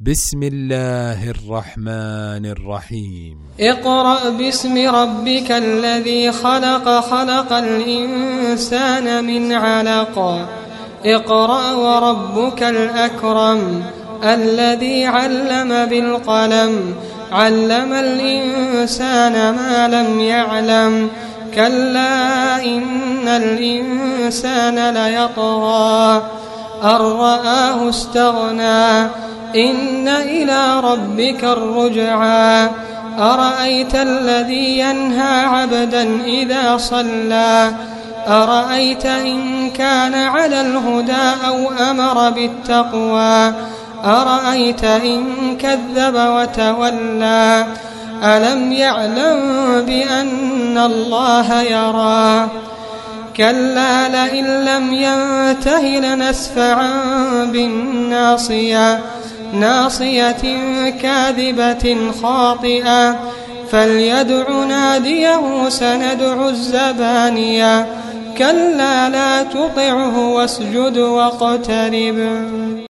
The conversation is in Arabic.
بسم الله الرحمن الرحيم. اقرأ باسم ربك الذي خلق، خلق الإنسان من علق. اقرأ وربك الأكرم الذي علم بالقلم، علم الإنسان ما لم يعلم. كلا إن الإنسان ليطغى أن رآه استغنى، إن إلى ربك الرجعى. أرأيت الذي ينهى عبدا إذا صلى، أرأيت إن كان على الهدى أو أمر بالتقوى، أرأيت إن كذب وتولى. ألم يعلم بأن الله يرى، كلا لئن لم ينته لنسفعا بالناصية، ناصية كاذبة خاطئة. فليدع ناديه سندع الزبانية. كلا لا تطعه واسجد واقترب.